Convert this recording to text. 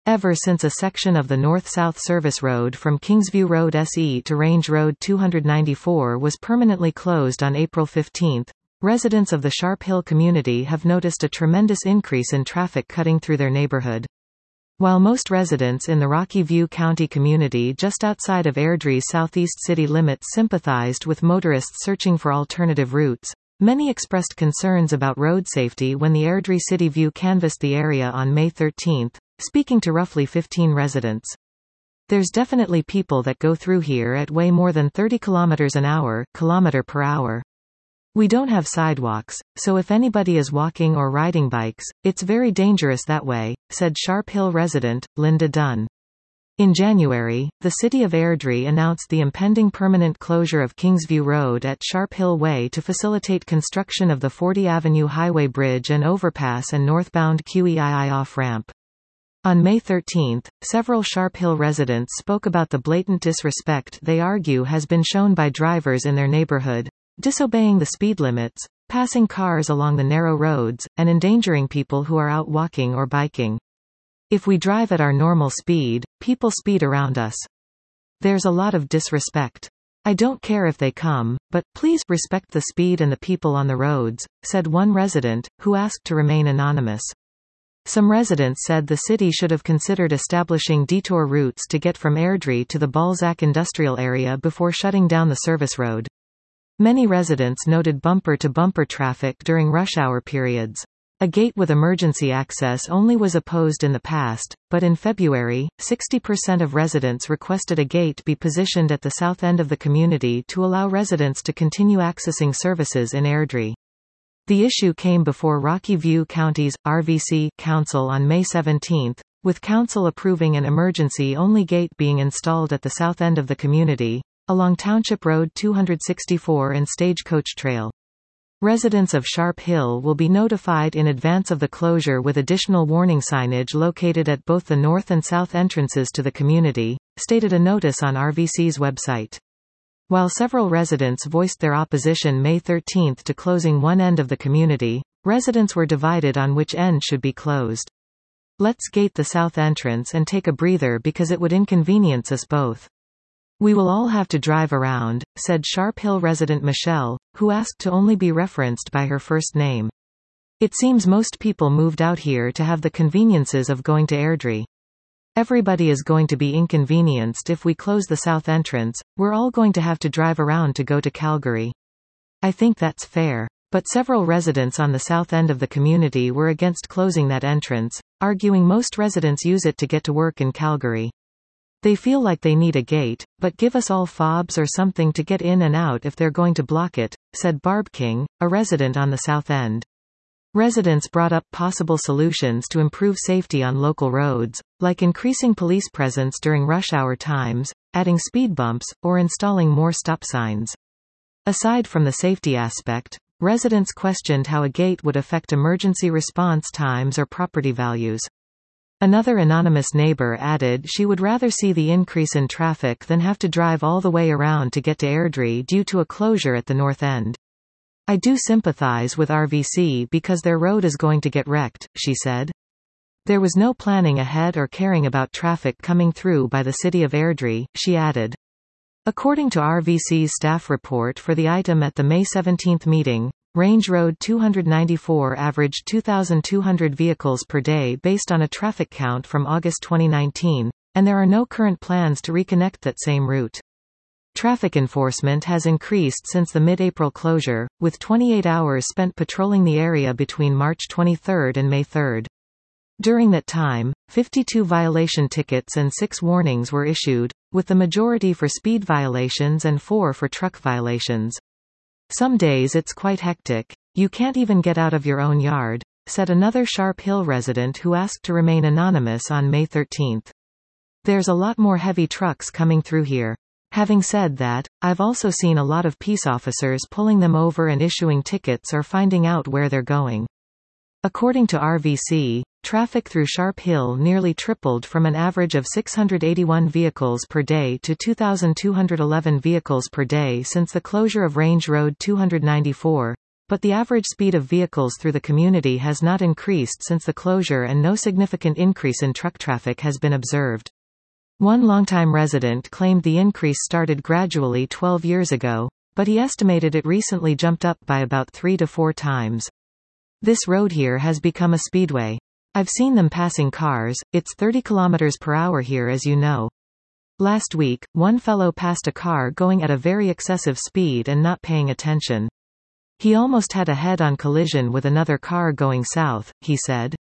ever since a section of the north-south service road from Kingsview Road SE to Range Road 294 was permanently closed on April 15. Residents of the Sharp Hill community have noticed a tremendous increase in traffic cutting through their neighborhood. While most residents in the Rocky View County community just outside of Airdrie's southeast city limits sympathized with motorists searching for alternative routes, many expressed concerns about road safety when the Airdrie City View canvassed the area on May 13, speaking to roughly 15 residents. There's definitely people that go through here at way more than 30 km an hour, kilometer per hour. We don't have sidewalks, so if anybody is walking or riding bikes, it's very dangerous that way, said Sharp Hill resident, Linda Dunn. In January, the city of Airdrie announced the impending permanent closure of Kingsview Road at Sharp Hill Way to facilitate construction of the 40 Avenue Highway Bridge and overpass and northbound QEII off-ramp. On May 13, several Sharp Hill residents spoke about the blatant disrespect they argue has been shown by drivers in their neighborhood, disobeying the speed limits, passing cars along the narrow roads, and endangering people who are out walking or biking. If we drive at our normal speed, people speed around us. There's a lot of disrespect. I don't care if they come, but please respect the speed and the people on the roads, said one resident, who asked to remain anonymous. Some residents said the city should have considered establishing detour routes to get from Airdrie to the Balzac industrial area before shutting down the service road. Many residents noted bumper-to-bumper traffic during rush hour periods. A gate with emergency access only was opposed in the past, but in February, 60% of residents requested a gate be positioned at the south end of the community to allow residents to continue accessing services in Airdrie. The issue came before Rocky View County's RVC Council on May 17, with Council approving an emergency-only gate being installed at the south end of the community, along Township Road 264 and Stagecoach Trail. Residents of Sharp Hill will be notified in advance of the closure with additional warning signage located at both the north and south entrances to the community, stated a notice on RVC's website. While several residents voiced their opposition May 13 to closing one end of the community, residents were divided on which end should be closed. Let's gate the south entrance and take a breather because it would inconvenience us both. We will all have to drive around, said Sharp Hill resident Michelle, who asked to only be referenced by her first name. It seems most people moved out here to have the conveniences of going to Airdrie. Everybody is going to be inconvenienced if we close the south entrance, we're all going to have to drive around to go to Calgary. I think that's fair. But several residents on the south end of the community were against closing that entrance, arguing most residents use it to get to work in Calgary. They feel like they need a gate, but give us all fobs or something to get in and out if they're going to block it, said Barb King, a resident on the south end. Residents brought up possible solutions to improve safety on local roads, like increasing police presence during rush hour times, adding speed bumps, or installing more stop signs. Aside from the safety aspect, residents questioned how a gate would affect emergency response times or property values. Another anonymous neighbor added she would rather see the increase in traffic than have to drive all the way around to get to Airdrie due to a closure at the north end. I do sympathize with RVC because their road is going to get wrecked, she said. There was no planning ahead or caring about traffic coming through by the city of Airdrie, she added. According to RVC's staff report for the item at the May 17 meeting, Range Road 294 averaged 2,200 vehicles per day based on a traffic count from August 2019, and there are no current plans to reconnect that same route. Traffic enforcement has increased since the mid-April closure, with 28 hours spent patrolling the area between March 23 and May 3. During that time, 52 violation tickets and 6 warnings were issued, with the majority for speed violations and 4 for truck violations. Some days it's quite hectic. You can't even get out of your own yard, said another Sharp Hill resident who asked to remain anonymous on May 13. There's a lot more heavy trucks coming through here. Having said that, I've also seen a lot of peace officers pulling them over and issuing tickets or finding out where they're going. According to RVC, traffic through Sharp Hill nearly tripled from an average of 681 vehicles per day to 2,211 vehicles per day since the closure of Range Road 294, But the average speed of vehicles through the community has not increased since the closure, and no significant increase in truck traffic has been observed. One longtime resident claimed the increase started gradually 12 years ago, but he estimated it recently jumped up by about 3 to 4 times. This road here has become a speedway. I've seen them passing cars. It's 30 kilometers per hour here, as you know. Last week, one fellow passed a car going at a very excessive speed and not paying attention. He almost had a head-on collision with another car going south, he said.